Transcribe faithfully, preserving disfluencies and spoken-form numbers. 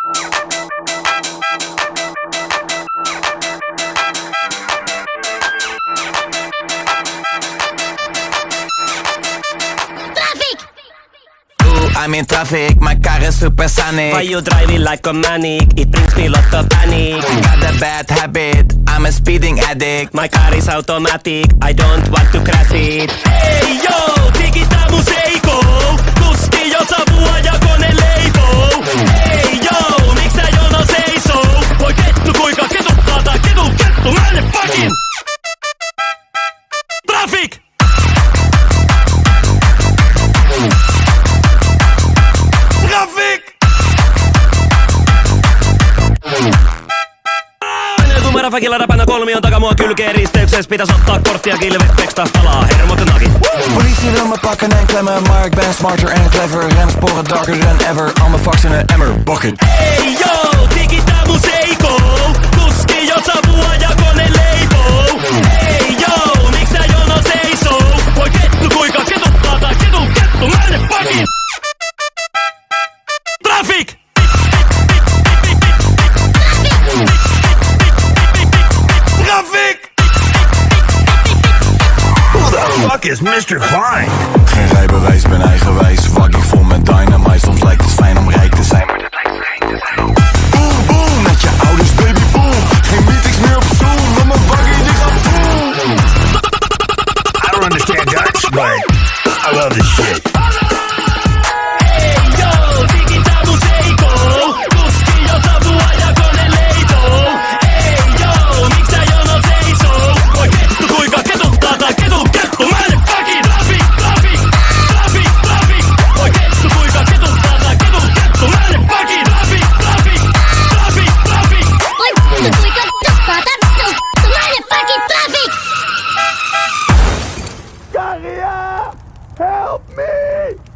I'm in traffic, my car is supersonic. Why you driving like a manic? It brings me lot of panic. Got a bad habit, I'm a speeding addict. My car is automatic, I don't want to crash it. Hey yo, digitä mun seiko. Kuski jo savua ja kone leipoo. Hey yo, miks tää jono seisoo? Voi kettu kuinka ketuttaa tää ketun kettu. Mä en fucking traffic! Fakilla räpänä kolmion takaa mua kylkeen risteyksessä. Pitäis ottaa korttia kilvet, tekstas palaa hermot nagi. Politie wil me pakken en klemmen, maar ik ben smarter en clever. Remsporen darker than ever, al mijn fucks in een emmer, bucket. Hey yo, digitä mun seiko. Kuski jo savua ja kone leipoo. Hey yo, miks tää jono seisoo? Voi kettu kuinka ketuttaa tää ketun kettu. Mä en fucking traffic! Who the fuck is mister Klein? Geen rijbewijs, ben eigenwijs. Waggie vol met dynamite. Soms lijkt het fijn om rijk te zijn, maar dat lijkt me rijk te zijn. Boom, boom, met je ouders, baby, boom. Geen meetings meer op Zoom, maar mijn waggie die gaat boom. I don't understand Dutch, but I love this shit. Help me!